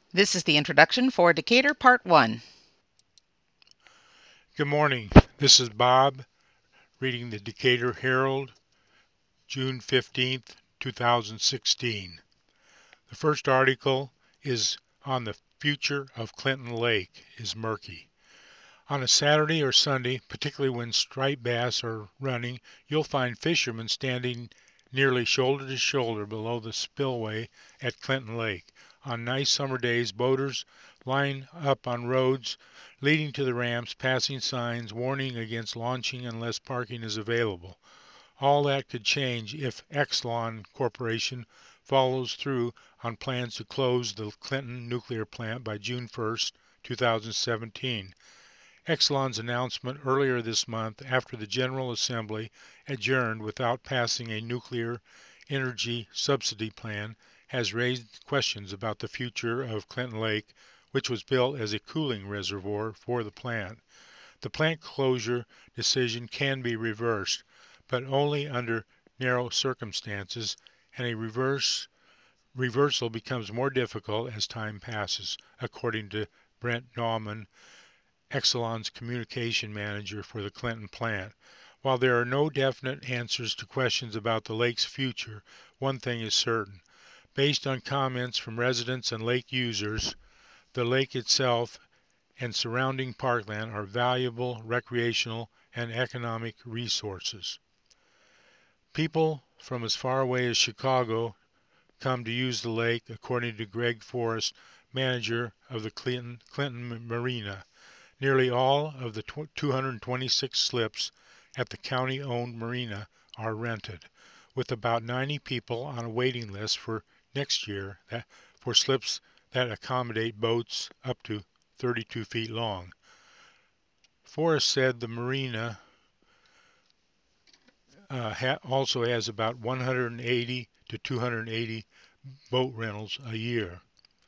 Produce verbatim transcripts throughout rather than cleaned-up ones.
This is the introduction for Decatur Part one. Good morning. This is Bob reading the Decatur Herald, June fifteenth, two thousand sixteen. The first article is on the future of Clinton Lake is murky. On a Saturday or Sunday, particularly when striped bass are running, you'll find fishermen standing nearly shoulder to shoulder below the spillway at Clinton Lake. On nice summer days, boaters line up on roads leading to the ramps, passing signs warning against launching unless parking is available. All that could change if Exelon Corporation follows through on plans to close the Clinton nuclear plant by June first, two thousand seventeen. Exelon's announcement earlier this month, after the General Assembly adjourned without passing a nuclear energy subsidy plan, has raised questions about the future of Clinton Lake, which was built as a cooling reservoir for the plant. The plant closure decision can be reversed, but only under narrow circumstances, and a reverse reversal becomes more difficult as time passes, according to Brent Nauman, Exelon's communication manager for the Clinton plant. While there are no definite answers to questions about the lake's future, one thing is certain. Based on comments from residents and lake users, the lake itself and surrounding parkland are valuable recreational and economic resources. People from as far away as Chicago come to use the lake, according to Greg Forrest, manager of the Clinton, Clinton Marina. Nearly all of the two hundred twenty-six slips at the county-owned marina are rented, with about ninety people on a waiting list for next year that, for slips that accommodate boats up to thirty-two feet long. Forrest said the marina uh, ha also has about one hundred eighty to two hundred eighty boat rentals a year.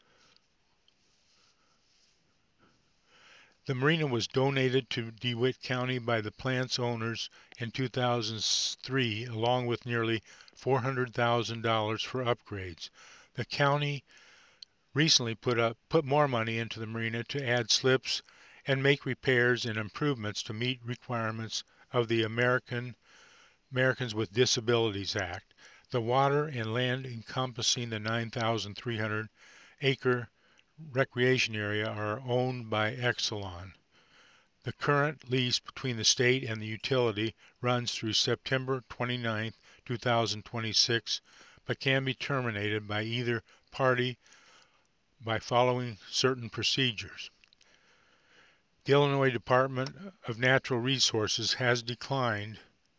The marina was donated to DeWitt County by the plant's owners in two thousand three, along with nearly four hundred thousand dollars for upgrades. The county recently put up put more money into the marina to add slips and make repairs and improvements to meet requirements of the American Americans with Disabilities Act. The water and land encompassing the nine thousand three hundred acre recreation area are owned by Exelon. The current lease between the state and the utility runs through September twenty-ninth, two thousand twenty-six, but can be terminated by either party by following certain procedures. The Illinois Department of Natural Resources has declined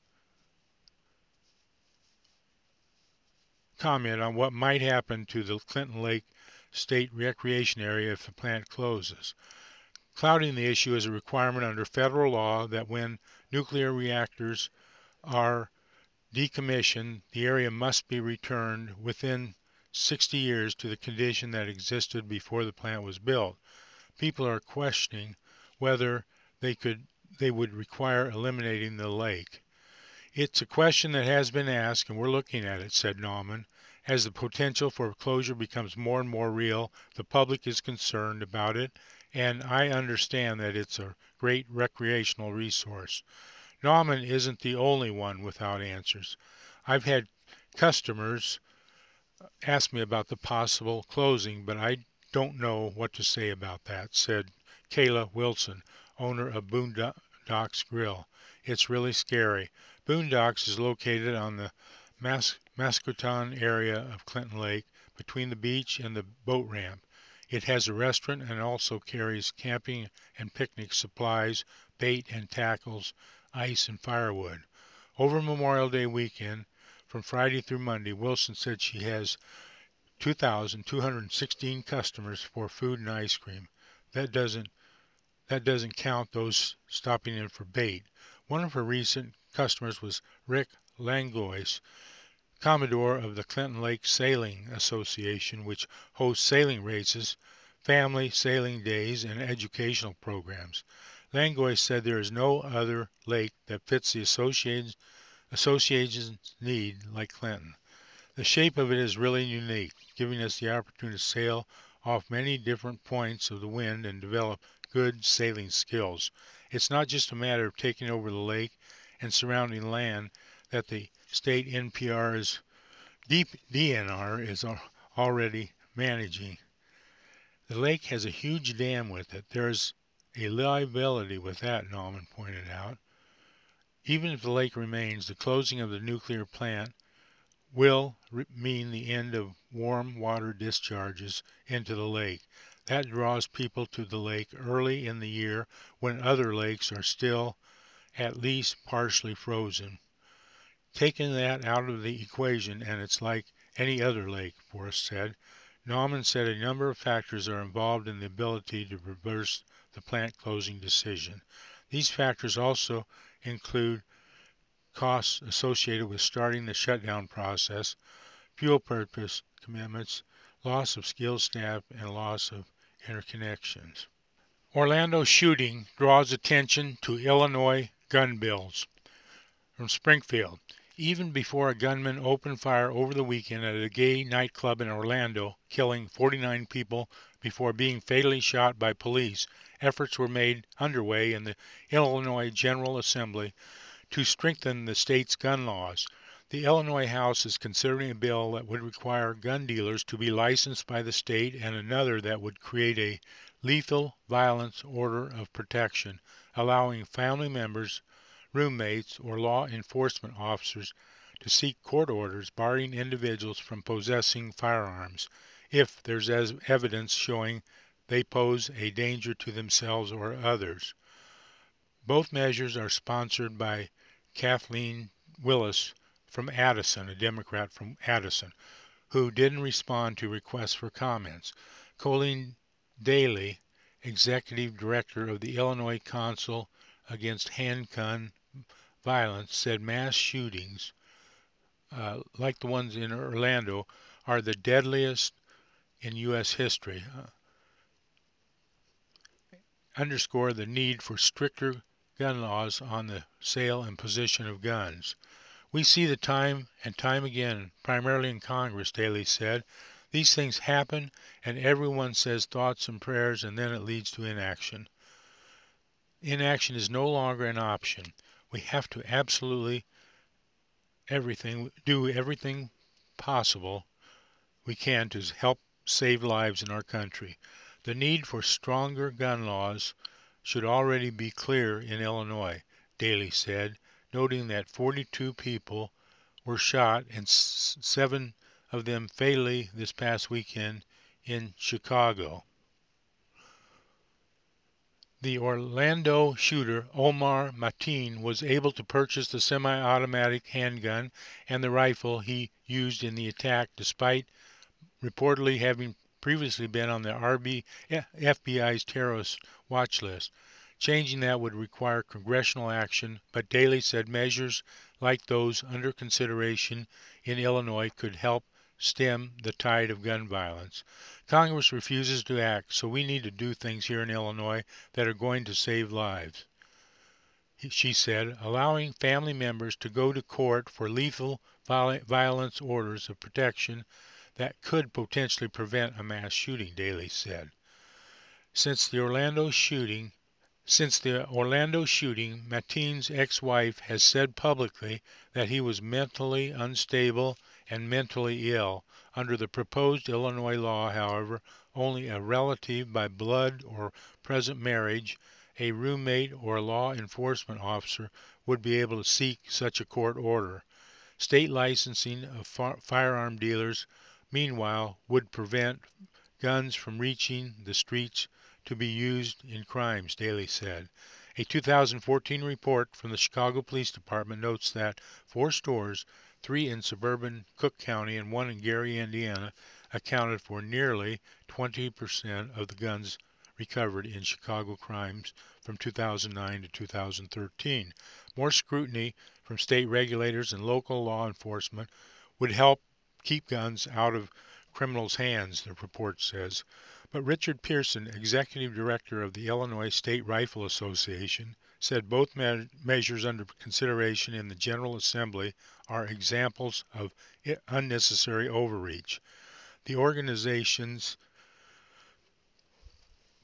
comment on what might happen to the Clinton Lake State Recreation Area if the plant closes. Clouding the issue is a requirement under federal law that when nuclear reactors are decommissioned, the area must be returned within sixty years to the condition that existed before the plant was built. People are questioning whether they could they would require eliminating the lake. It's a question that has been asked and we're looking at it, said Nauman. As the potential for closure becomes more and more real, the public is concerned about it, and I understand that it's a great recreational resource. Nauman isn't the only one without answers. I've had customers ask me about the possible closing, but I don't know what to say about that, said Kayla Wilson, owner of Boondocks Grill. It's really scary. Boondocks is located on the Mas Mascoton area of Clinton Lake between the beach and the boat ramp. It has a restaurant and also carries camping and picnic supplies, bait and tackles, ice and firewood. Over Memorial Day weekend, from Friday through Monday, Wilson said she has two thousand two hundred sixteen customers for food and ice cream. That doesn't that doesn't count those stopping in for bait. One of her recent customers was Rick Langlois, Commodore of the Clinton Lake Sailing Association, which hosts sailing races, family sailing days, and educational programs. Langlois said there is no other lake that fits the association's need like Clinton. The shape of it is really unique, giving us the opportunity to sail off many different points of the wind and develop good sailing skills. It's not just a matter of taking over the lake and surrounding land that the state N P R is D N R is already managing. The lake has a huge dam with it. There is a liability with that, Nauman pointed out. Even if the lake remains, the closing of the nuclear plant will mean the end of warm water discharges into the lake. That draws people to the lake early in the year when other lakes are still at least partially frozen. Taking that out of the equation and it's like any other lake, Forrest said. Nauman said a number of factors are involved in the ability to reverse the plant closing decision. These factors also include costs associated with starting the shutdown process, fuel purchase commitments, loss of skilled staff, and loss of interconnections. Orlando shooting draws attention to Illinois gun bills. From Springfield, even before a gunman opened fire over the weekend at a gay nightclub in Orlando, killing forty-nine people before being fatally shot by police, efforts were made underway in the Illinois General Assembly to strengthen the state's gun laws. The Illinois House is considering a bill that would require gun dealers to be licensed by the state and another that would create a lethal violence order of protection, allowing family members, roommates, or law enforcement officers to seek court orders barring individuals from possessing firearms if there's evidence showing they pose a danger to themselves or others. Both measures are sponsored by Kathleen Willis from Addison, a Democrat from Addison, who didn't respond to requests for comments. Colleen Daly, executive director of the Illinois Council Against Handgun Violence, said mass shootings, uh, like the ones in Orlando, are the deadliest in U S history. Uh, underscore the need for stricter gun laws on the sale and possession of guns. We see the time and time again, primarily in Congress, Daly said. These things happen and everyone says thoughts and prayers and then it leads to inaction. Inaction is no longer an option. We have to absolutely everything, do everything possible we can to help save lives in our country. The need for stronger gun laws should already be clear in Illinois, Daly said, noting that forty-two people were shot and seven of them fatally this past weekend in Chicago. The Orlando shooter, Omar Mateen, was able to purchase the semi-automatic handgun and the rifle he used in the attack despite reportedly having previously been on the F B I's terrorist watch list. Changing that would require congressional action, but Daly said measures like those under consideration in Illinois could help stem the tide of gun violence. Congress refuses to act, so we need to do things here in Illinois that are going to save lives. She said, allowing family members to go to court for lethal violence orders of protection that could potentially prevent a mass shooting, Daly said. Since the Orlando shooting, Since the Orlando shooting, Mateen's ex-wife has said publicly that he was mentally unstable and mentally ill. Under the proposed Illinois law, however, only a relative by blood or present marriage, a roommate, or a law enforcement officer would be able to seek such a court order. State licensing of firearm dealers, meanwhile, would prevent guns from reaching the streets to be used in crimes, Daly said. A two thousand fourteen report from the Chicago Police Department notes that four stores, three in suburban Cook County and one in Gary, Indiana, accounted for nearly twenty percent of the guns recovered in Chicago crimes from two thousand nine to two thousand thirteen. More scrutiny from state regulators and local law enforcement would help keep guns out of criminals' hands, the report says. But Richard Pearson, executive director of the Illinois State Rifle Association, said both me measures under consideration in the General Assembly are examples of unnecessary overreach. The organizations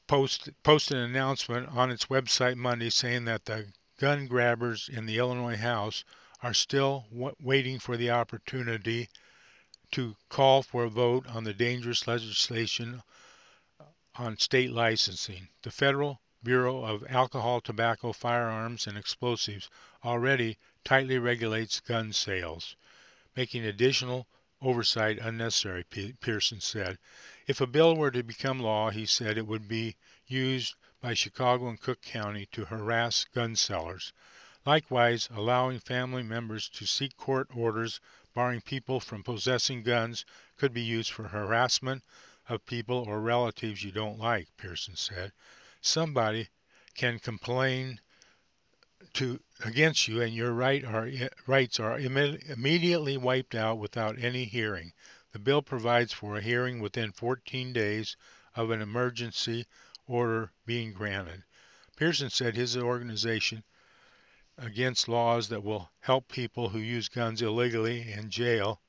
post, posted an announcement on its website Monday saying that the gun grabbers in the Illinois House are still w- waiting for the opportunity to call for a vote on the dangerous legislation on state licensing. The Federal Bureau of Alcohol, Tobacco, Firearms, and Explosives already tightly regulates gun sales, making additional oversight unnecessary, Pearson said. If a bill were to become law, he said, it would be used by Chicago and Cook County to harass gun sellers. Likewise, allowing family members to seek court orders barring people from possessing guns could be used for harassment of people or relatives you don't like, Pearson said. Somebody can complain to against you and your right are, rights are imme- immediately wiped out without any hearing. The bill provides for a hearing within fourteen days of an emergency order being granted. Pearson said his organization against laws that will help people who use guns illegally in jail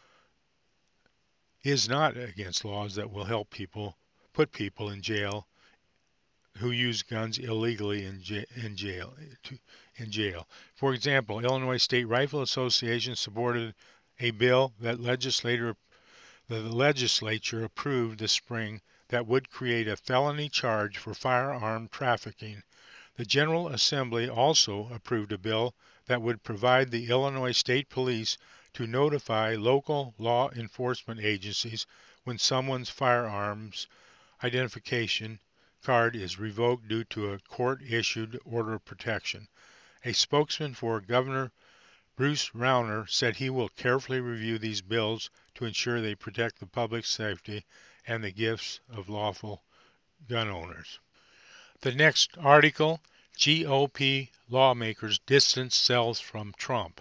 is not against laws that will help people put people in jail who use guns illegally in, j- in jail to, in jail. For example, Illinois State Rifle Association supported a bill that legislator the legislature approved this spring that would create a felony charge for firearm trafficking. The General Assembly also approved a bill that would provide the Illinois State Police to notify local law enforcement agencies when someone's firearms identification card is revoked due to a court-issued order of protection. A spokesman for Governor Bruce Rauner said he will carefully review these bills to ensure they protect the public's safety and the gifts of lawful gun owners. The next article, G O P lawmakers distance themselves from Trump.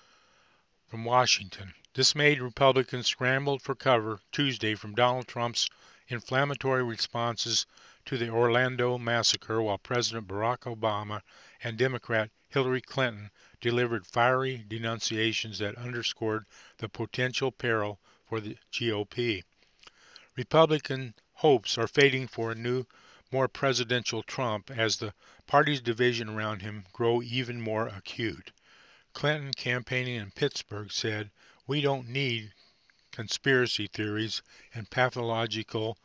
From Washington, dismayed Republicans scrambled for cover Tuesday from Donald Trump's inflammatory responses to the Orlando massacre, while President Barack Obama and Democrat Hillary Clinton delivered fiery denunciations that underscored the potential peril for the G O P. Republican hopes are fading for a new, more presidential Trump as the party's division around him grow even more acute. Clinton, campaigning in Pittsburgh, said, "We don't need conspiracy theories and pathological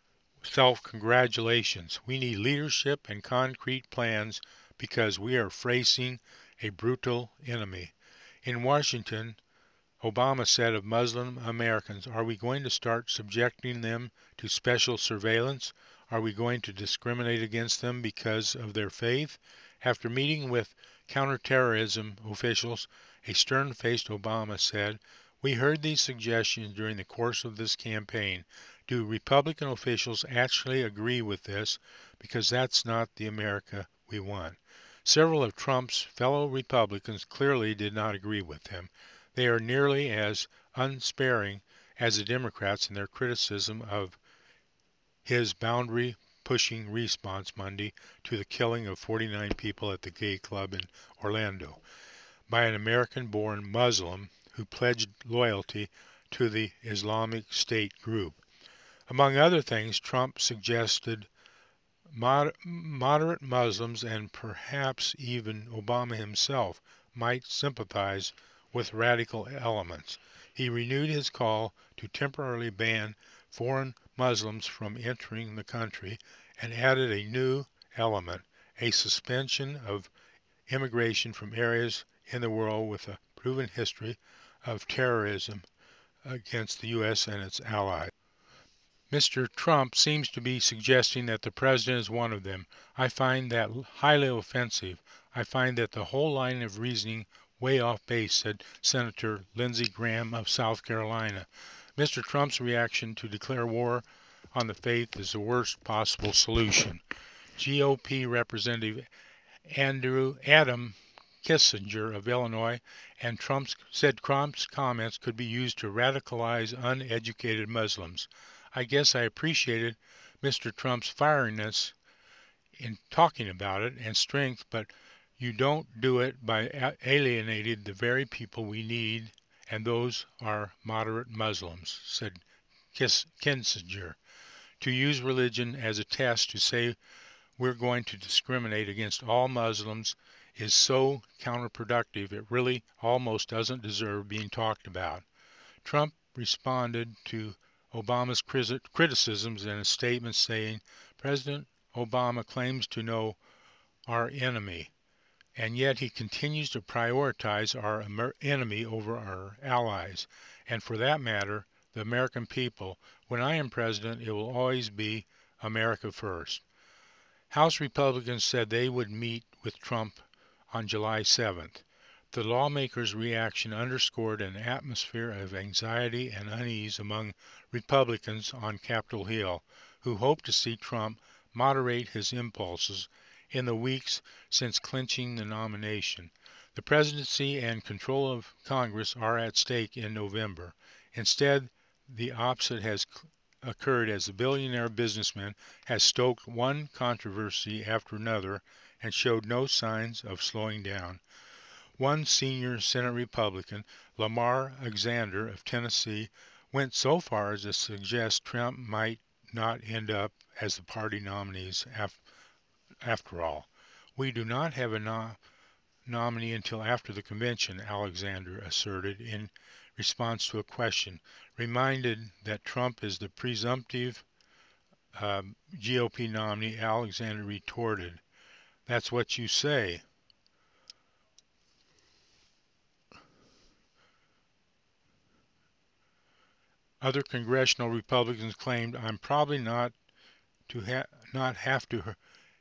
self-congratulations. We need leadership and concrete plans because we are facing a brutal enemy." In Washington, Obama said of Muslim Americans, "Are we going to start subjecting them to special surveillance? Are we going to discriminate against them because of their faith?" After meeting with counterterrorism officials, a stern-faced Obama said, "We heard these suggestions during the course of this campaign. Do Republican officials actually agree with this? Because that's not the America we want." Several of Trump's fellow Republicans clearly did not agree with him. They are nearly as unsparing as the Democrats in their criticism of his boundary-pushing response Monday to the killing of forty-nine people at the gay club in Orlando by an American-born Muslim who pledged loyalty to the Islamic State group. Among other things, Trump suggested mod- moderate Muslims and perhaps even Obama himself might sympathize with radical elements. He renewed his call to temporarily ban foreign Muslims from entering the country and added a new element, a suspension of immigration from areas in the world with a proven history of terrorism against the U S and its allies. Mister Trump seems to be suggesting that the president is one of them. I find that highly offensive. I find that the whole line of reasoning way off base, said Senator Lindsey Graham of South Carolina. Mister Trump's reaction to declare war on the faith is the worst possible solution. G O P Representative Andrew Adam Kissinger of Illinois and Trump's said Trump's comments could be used to radicalize uneducated Muslims. I guess I appreciated Mister Trump's fieriness in talking about it and strength, but you don't do it by alienating the very people we need, and those are moderate Muslims, said Kissinger. To use religion as a test to say we're going to discriminate against all Muslims is so counterproductive it really almost doesn't deserve being talked about. Trump responded to Obama's criticisms in a statement saying, President Obama claims to know our enemy, and yet he continues to prioritize our enemy over our allies, and for that matter, the American people. When I am president, it will always be America first. House Republicans said they would meet with Trump on July seventh. The lawmakers' reaction underscored an atmosphere of anxiety and unease among Republicans on Capitol Hill, who hope to see Trump moderate his impulses in the weeks since clinching the nomination. The presidency and control of Congress are at stake in November. Instead, the opposite has occurred as the billionaire businessman has stoked one controversy after another and showed no signs of slowing down. One senior Senate Republican, Lamar Alexander of Tennessee, went so far as to suggest Trump might not end up as the party nominees af after all. We do not have a no nominee until after the convention, Alexander asserted in response to a question. Reminded that Trump is the presumptive uh, G O P nominee, Alexander retorted, "That's what you say." Other congressional Republicans claimed, "I'm probably not to ha not have to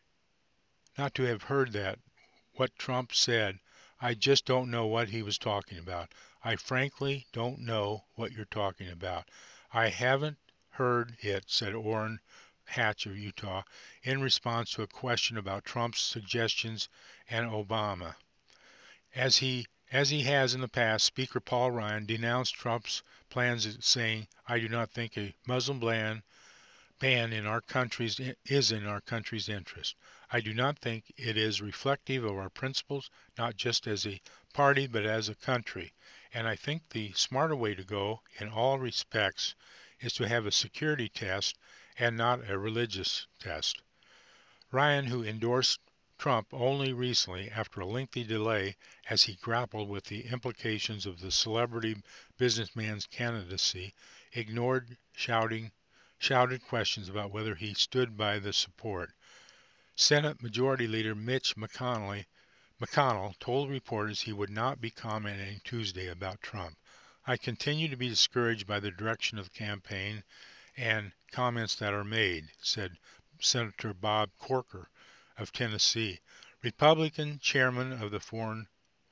not to have heard that. What Trump said, I just don't know what he was talking about. I frankly don't know what you're talking about. I haven't heard it," said Orrin Hatch of Utah, in response to a question about Trump's suggestions and Obama. As he as he has in the past, Speaker Paul Ryan denounced Trump's plans, saying, "I do not think a Muslim ban ban in our country's is in our country's interest. I do not think it is reflective of our principles, not just as a party but as a country. And I think the smarter way to go in all respects is to have a security test and not a religious test." Ryan, who endorsed Trump only recently after a lengthy delay as he grappled with the implications of the celebrity businessman's candidacy, ignored shouting shouted questions about whether he stood by the support. Senate Majority Leader Mitch McConnell, McConnell told reporters he would not be commenting Tuesday about Trump. "I continue to be discouraged by the direction of the campaign and comments that are made," said Senator Bob Corker of Tennessee, Republican chairman of the Foreign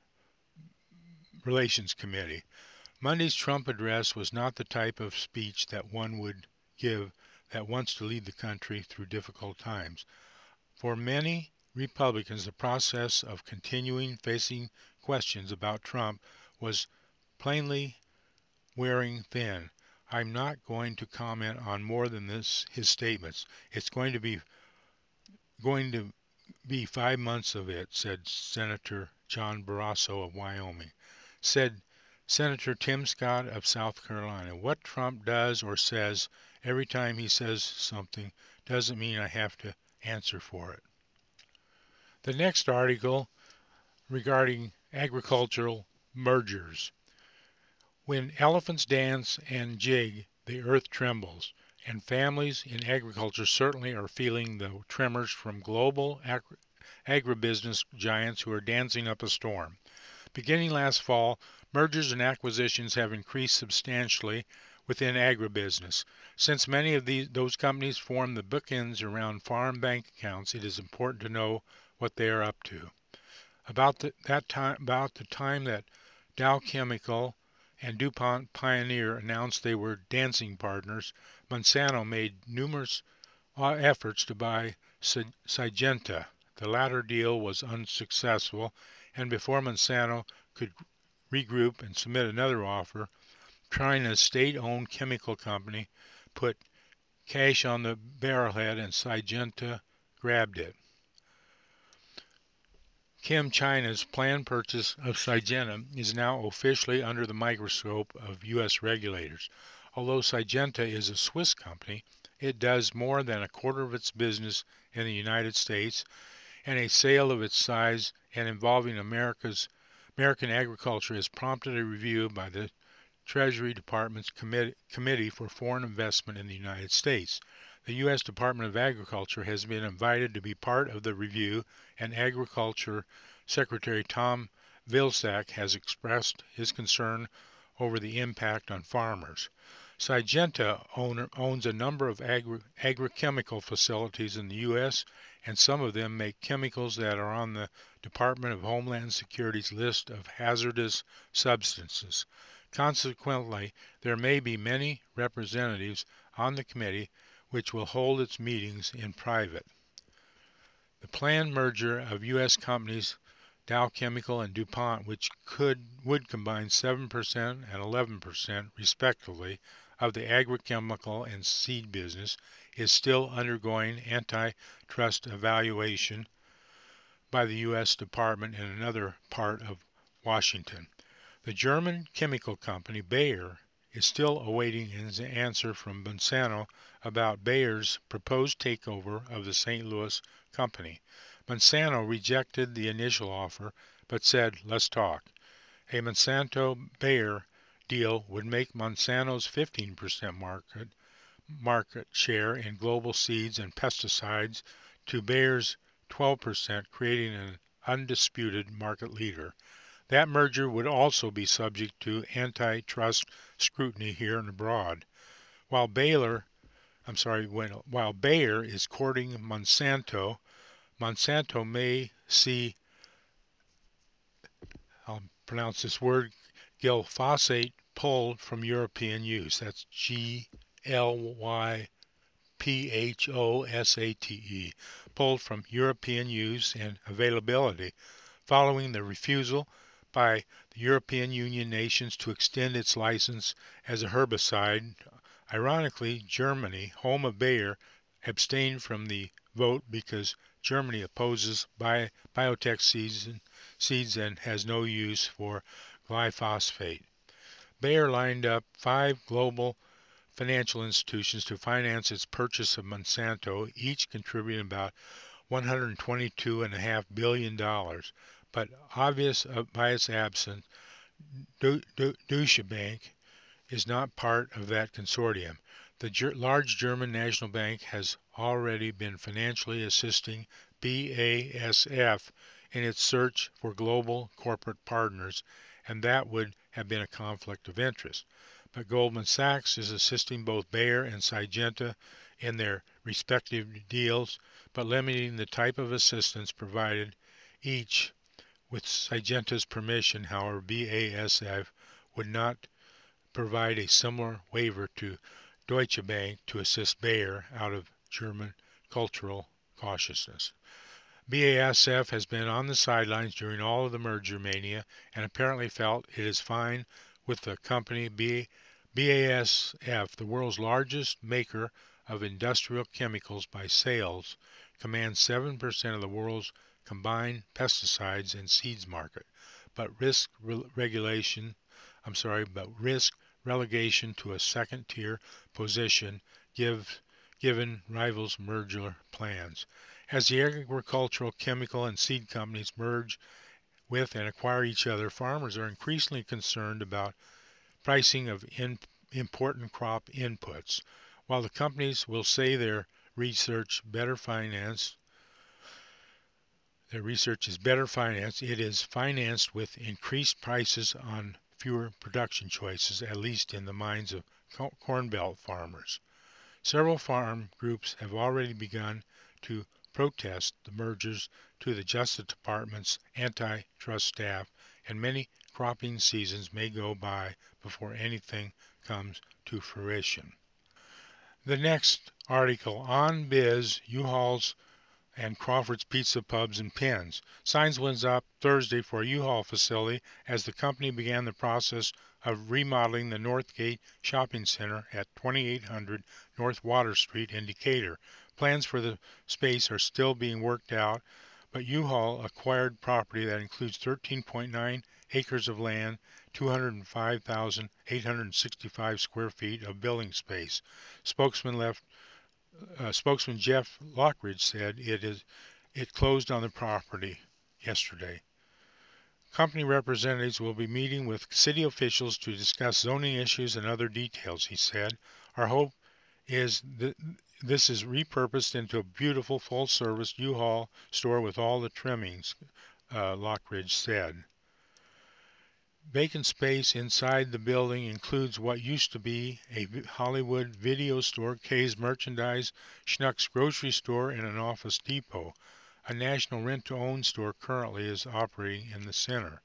Relations Committee. Monday's Trump address was not the type of speech that one would give that wants to lead the country through difficult times. For many Republicans, the process of continuing facing questions about Trump was plainly wearing thin. "I'm not going to comment on more than this his statements. It's going to be going to be five months of it," said Senator John Barrasso of Wyoming. Said Senator Tim Scott of South Carolina, "What Trump does or says every time he says something doesn't mean I have to answer for it." The next article regarding agricultural mergers. When elephants dance and jig, the earth trembles, and families in agriculture certainly are feeling the tremors from global agri agribusiness giants who are dancing up a storm. Beginning last fall, mergers and acquisitions have increased substantially within agribusiness. Since many of these, those companies form the bookends around farm bank accounts, it is important to know what they are up to. About the, that time, about the time that Dow Chemical and DuPont Pioneer announced they were dancing partners, Monsanto made numerous efforts to buy Syngenta. The latter deal was unsuccessful, and before Monsanto could regroup and submit another offer, China's state-owned chemical company put cash on the barrelhead and Syngenta grabbed it. Chem China's planned purchase of Syngenta is now officially under the microscope of U S regulators. Although Syngenta is a Swiss company, it does more than a quarter of its business in the United States, and a sale of its size and involving America's American agriculture has prompted a review by the Treasury Department's Committee for Foreign Investment in the United States. The U S Department of Agriculture has been invited to be part of the review, and Agriculture Secretary Tom Vilsack has expressed his concern over the impact on farmers. Syngenta owner, owns a number of agri agrochemical facilities in the U S, and some of them make chemicals that are on the Department of Homeland Security's list of hazardous substances. Consequently, there may be many representatives on the committee which will hold its meetings in private. The planned merger of U S companies Dow Chemical and DuPont, which could would combine seven percent and eleven percent respectively of the agrochemical and seed business, is still undergoing antitrust evaluation by the U S Department in another part of Washington. The German chemical company Bayer is still awaiting an answer from Monsanto about Bayer's proposed takeover of the Saint Louis company. Monsanto rejected the initial offer, but said, "Let's talk." A Monsanto-Bayer deal would make Monsanto's fifteen percent market, market share in global seeds and pesticides to Bayer's twelve percent, creating an undisputed market leader. That merger would also be subject to antitrust scrutiny here and abroad. While Bayer, I'm sorry, when, while Bayer is courting Monsanto, Monsanto may see, I'll pronounce this word, glyphosate pulled from European use. That's G L Y P H O S A T E, pulled from European use and availability, following the refusal by the European Union nations to extend its license as a herbicide. Ironically, Germany, home of Bayer, abstained from the vote because Germany opposes bi biotech seeds, seeds and has no use for glyphosate. Bayer lined up five global financial institutions to finance its purchase of Monsanto, each contributing about one hundred twenty-two point five billion dollars. But obvious by its absence, Deutsche Bank is not part of that consortium. The ger large German National Bank has already been financially assisting B A S F in its search for global corporate partners, and that would have been a conflict of interest. But Goldman Sachs is assisting both Bayer and Syngenta in their respective deals, but limiting the type of assistance provided each with Syngenta's permission. However, B A S F would not provide a similar waiver to Deutsche Bank to assist Bayer out of German cultural cautiousness. B A S F has been on the sidelines during all of the merger mania and apparently felt it is fine with the company. B A S F, the world's largest maker of industrial chemicals by sales, commands seven percent of the world's combined pesticides and seeds market, but risk re regulation, I'm sorry, but risk relegation to a second-tier position give, given rivals' merger plans. As the agricultural, chemical, and seed companies merge with and acquire each other, farmers are increasingly concerned about pricing of in, important crop inputs. While the companies will say their research better financed, their research is better financed, it is financed with increased prices on fewer production choices, at least in the minds of Corn Belt farmers. Several farm groups have already begun to protest the mergers to the Justice Department's antitrust staff, and many cropping seasons may go by before anything comes to fruition. The next article, on Biz, U-Haul's and Crawford's Pizza Pubs and Pins. Signs went up Thursday for a U-Haul facility as the company began the process of remodeling the Northgate Shopping Center at twenty-eight hundred North Water Street in Decatur. Plans for the space are still being worked out, but U-Haul acquired property that includes thirteen point nine acres of land, two hundred five thousand eight hundred sixty-five square feet of building space. Spokesman left uh, spokesman Jeff Lockridge said it is it closed on the property yesterday. Company representatives will be meeting with city officials to discuss zoning issues and other details, he said. Our hope is that this is repurposed into a beautiful full-service U-Haul store with all the trimmings, uh, Lockridge said. Vacant space inside the building includes what used to be a Hollywood video store, Kay's Merchandise, Schnucks grocery store, and an Office Depot. A national rent-to-own store currently is operating in the center.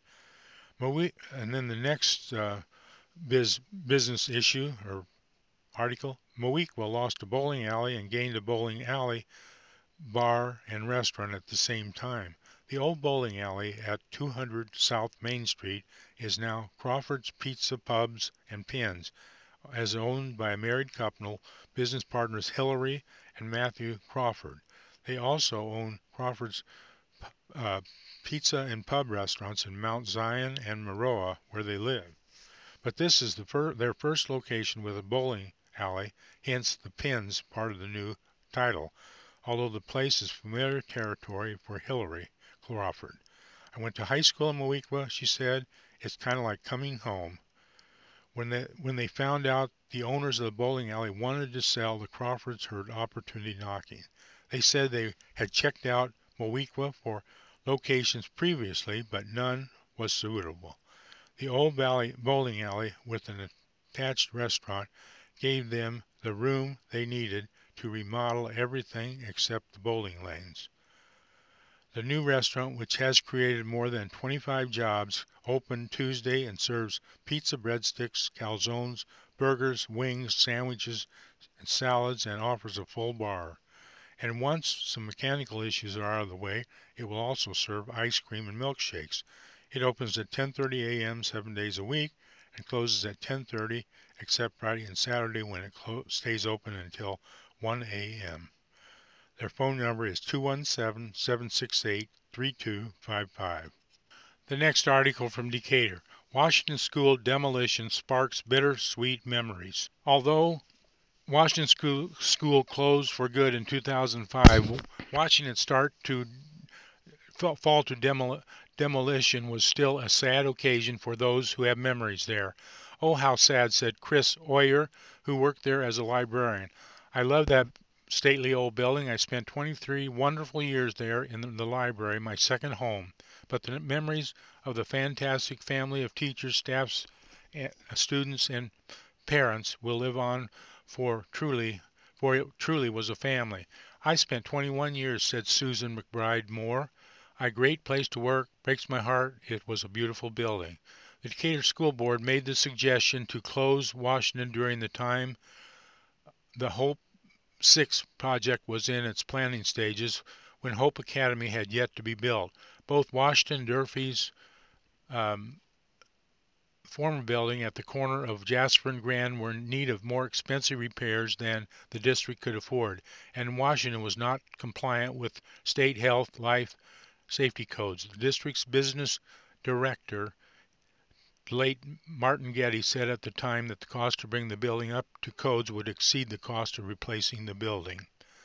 And then the next uh, biz, business issue or article, Moequa lost a bowling alley and gained a bowling alley, bar, and restaurant at the same time. The old bowling alley at two hundred South Main Street is now Crawford's Pizza Pubs and Pins, as owned by a married couple, business partners Hillary and Matthew Crawford. They also own Crawford's uh, pizza and pub restaurants in Mount Zion and Maroa, where they live. But this is the fir their first location with a bowling alley, hence the Pins part of the new title, although the place is familiar territory for Hillary Crawford. I went to high school in Moequa, she said. It's kind of like coming home. When they, when they found out the owners of the bowling alley wanted to sell, the Crawfords heard opportunity knocking. They said they had checked out Moequa for locations previously, but none was suitable. The old valley bowling alley with an attached restaurant gave them the room they needed to remodel everything except the bowling lanes. The new restaurant, which has created more than twenty-five jobs, opened Tuesday and serves pizza, breadsticks, calzones, burgers, wings, sandwiches, and salads, and offers a full bar. And once some mechanical issues are out of the way, it will also serve ice cream and milkshakes. It opens at ten thirty a m seven days a week and closes at ten thirty except Friday and Saturday, when it stays open until one a m Their phone number is two one seven, seven six eight, three two five five. The next article from Decatur. Washington School demolition sparks bittersweet memories. Although Washington School, school closed for good in two thousand five, watching it start to fall to demol demolition was still a sad occasion for those who have memories there. Oh, how sad, said Chris Oyer, who worked there as a librarian. I love that stately old building. I spent twenty-three wonderful years there in the library, my second home. But the memories of the fantastic family of teachers, staffs, students, and parents will live on for truly, for it truly was a family. I spent twenty-one years, said Susan McBride Moore. A great place to work, breaks my heart. It was a beautiful building. The Decatur School Board made the suggestion to close Washington during the time the Hope six project was in its planning stages, when Hope Academy had yet to be built. Both Washington and Durfee's um, former building at the corner of Jasper and Grand were in need of more expensive repairs than the district could afford, and Washington was not compliant with state health, life, safety codes. The district's business director, late Martin Getty, said at the time that the cost to bring the building up to codes would exceed the cost of replacing the building.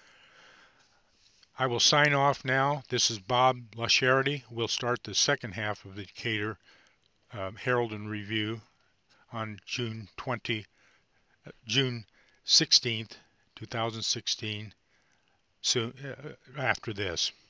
I will sign off now. This is Bob LaCharity. We'll start the second half of the Decatur uh, Herald and Review on June twentieth, uh, June sixteenth, two thousand sixteen. So uh, after this.